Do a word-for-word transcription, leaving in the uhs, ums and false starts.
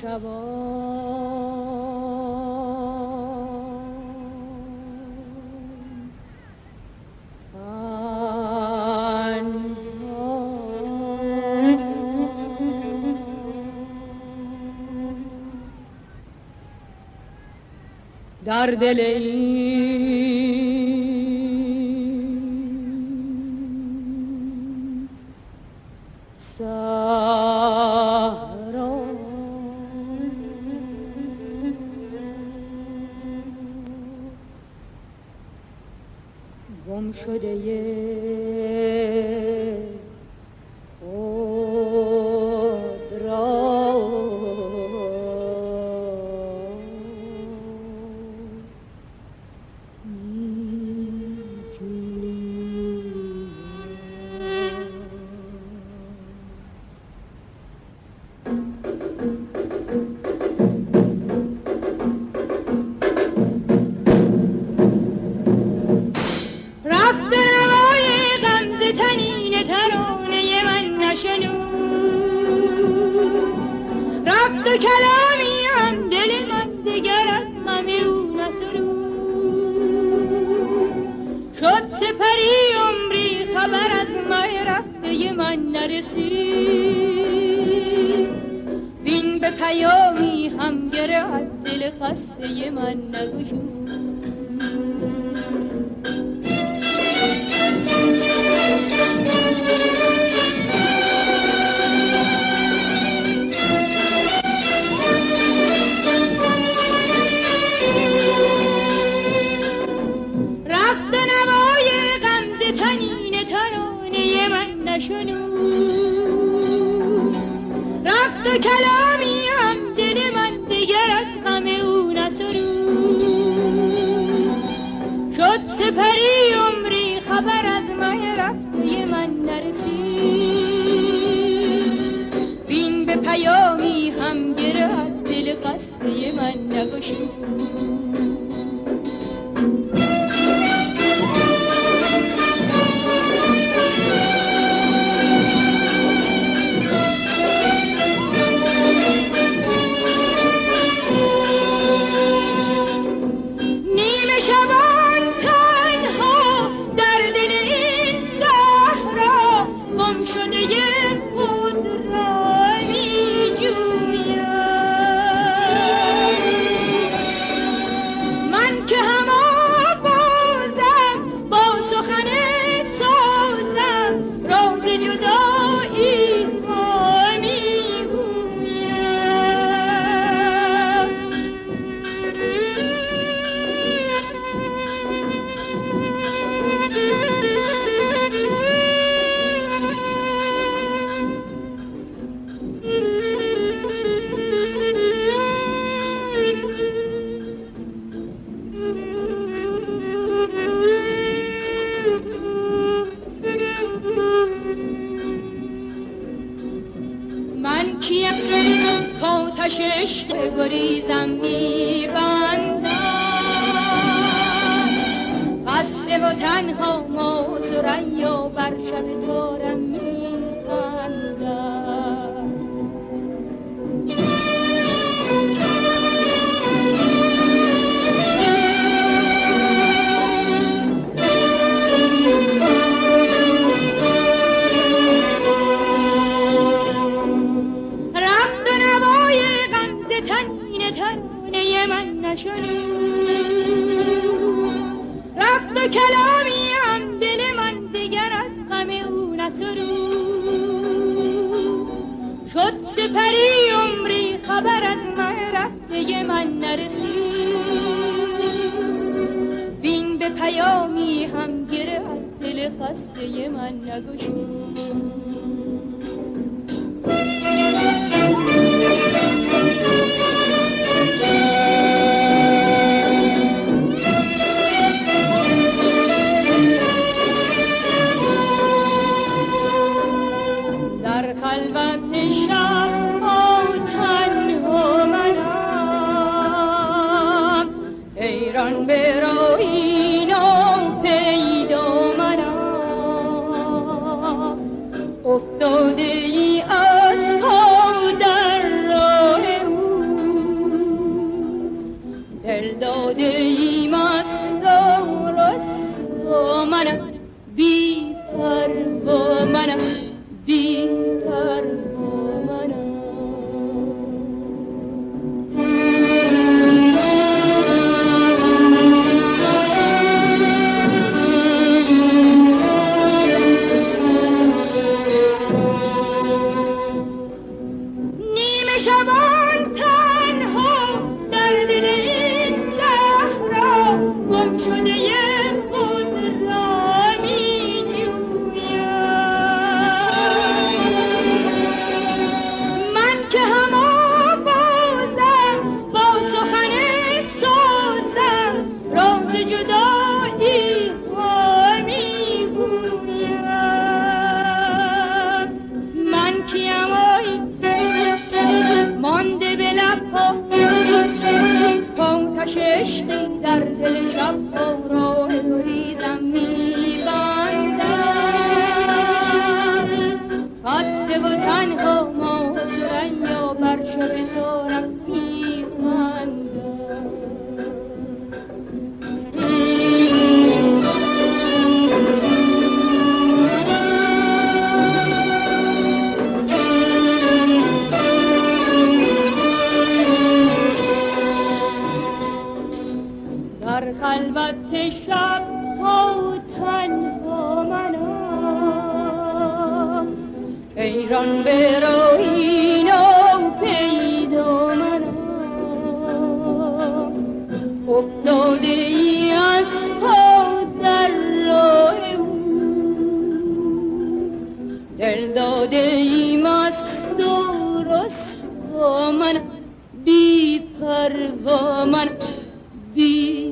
شبان در دل این صحرا گم شده خود را کلامی هم دل من دیگر از غم او نسرود شد سپری عمری خبر از مه رفته من نرسید بین به پیامی هم گره از دل خسته من نگشود رفت و کلامی هم دل من دیگر از غم او نسرود شد سپری عمری خبر از مه رفته من نرسید بین به پیامی هم گره از دل خسته من نگشود گریزم میبندم خسته و تنها ما ثریا بر شب تارم میخندم رفت و کلامی هم دل من دیگر از غم او نسرود شد سپری عمری خبر از مه رفته من نرسید بین به پیامی هم گره از دل خسته من نگشود آتش عشقی در دل شب راه گریزم می‌بندم خسته و تنها مازرن یا بر شب تارم می‌خندم در خلوت شب ها تنها منم حیران به راهین و پیدا منم افتاده ای از پا در راه او دل داده ای مست و رسوا من بی پروا من بی